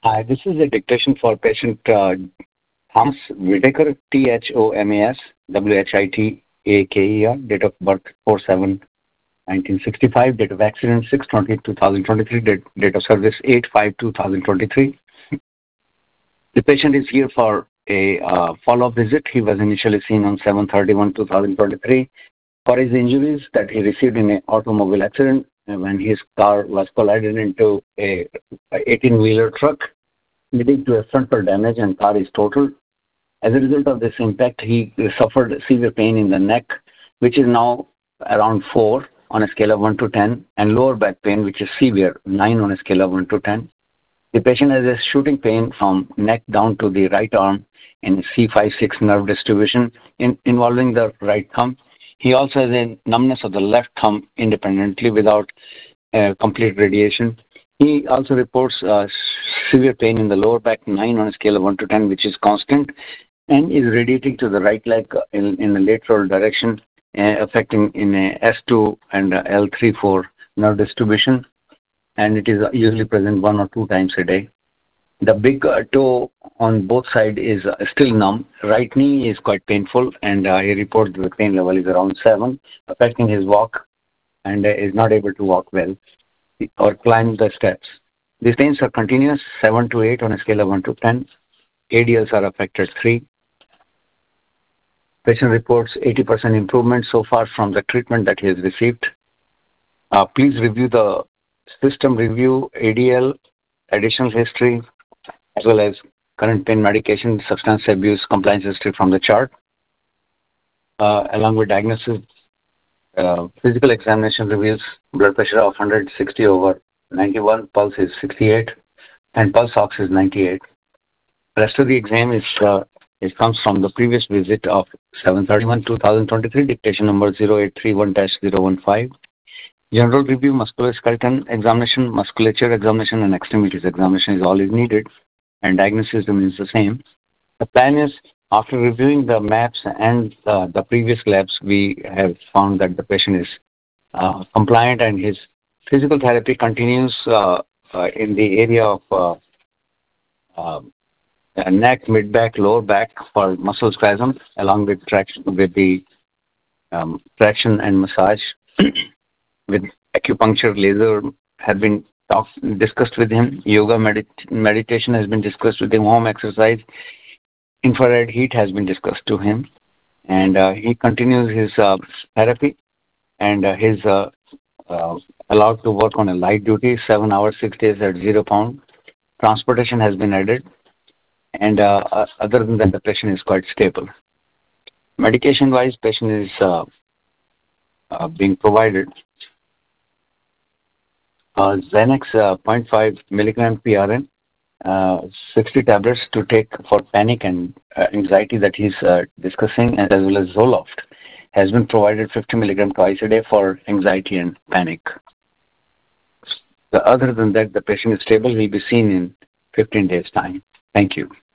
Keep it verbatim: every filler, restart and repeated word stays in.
Hi, this is a dictation for patient uh, Thomas Whitaker, T H O M A S, W H I T A K E R, date of birth four seven nineteen sixty-five, date of accident six twenty two thousand twenty-three, date, date of service eight five two thousand twenty-three. The patient is here for a uh, follow-up visit. He was initially seen on seven thirty-one two thousand twenty-three for his injuries that he received in an automobile accident when his car was collided into a eighteen-wheeler truck, leading to a frontal damage and car is totaled. As a result of this impact, he suffered severe pain in the neck, which is now around four on a scale of one to ten, and lower back pain, which is severe, nine on a scale of one to ten. The patient has a shooting pain from neck down to the right arm in C five six nerve distribution in, involving the right thumb. He also has a numbness of the left thumb independently without uh, complete radiation. He also reports uh, severe pain in the lower back, nine on a scale of one to ten, which is constant, and is radiating to the right leg in, in the lateral direction, uh, affecting in a S two and L three four nerve distribution, and it is usually present one or two times a day. The big uh, toe on both sides is uh, still numb. Right knee is quite painful, and uh, he reports the pain level is around seven, affecting his walk, and uh, is not able to walk well or climb the steps. These pains are continuous, seven to eight on a scale of one to ten. A D Ls are affected three. Patient reports eighty percent improvement so far from the treatment that he has received. Uh, please review the system review, A D L, additional history, as well as current pain medication, substance abuse, compliance history from the chart, uh, along with diagnosis. Uh, physical examination reveals blood pressure of one hundred sixty over ninety-one, pulse is sixty-eight, and pulse ox is ninety-eight. The rest of the exam is uh, it comes from the previous visit of seven thirty-one two thousand twenty-three, dictation number zero eight three one dash zero one five. General review, musculoskeletal examination, musculature examination, and extremities examination is all is needed, and diagnosis remains the same. The plan is, after reviewing the maps and uh, the previous labs, we have found that the patient is uh, compliant, and his physical therapy continues uh, uh, in the area of uh, uh, neck, mid-back, lower back for muscle spasm, along with traction, with the um, traction and massage. With acupuncture, laser have been talk, discussed with him. Yoga, medit- meditation has been discussed with him. Home exercise, infrared heat has been discussed to him, and uh, he continues his uh, therapy, and uh, he's uh, uh, allowed to work on a light duty, seven hours, six days at zero pound. Transportation has been added, and uh, uh, other than that, the patient is quite stable. Medication-wise, patient is uh, uh, being provided uh, Xanax uh, zero point five milligram P R N, uh, sixty tablets to take for panic and uh, anxiety that he's uh, discussing, and as well as Zoloft has been provided fifty milligram twice a day for anxiety and panic. The, other than that, the patient is stable. He'll be seen in fifteen days' time. Thank you.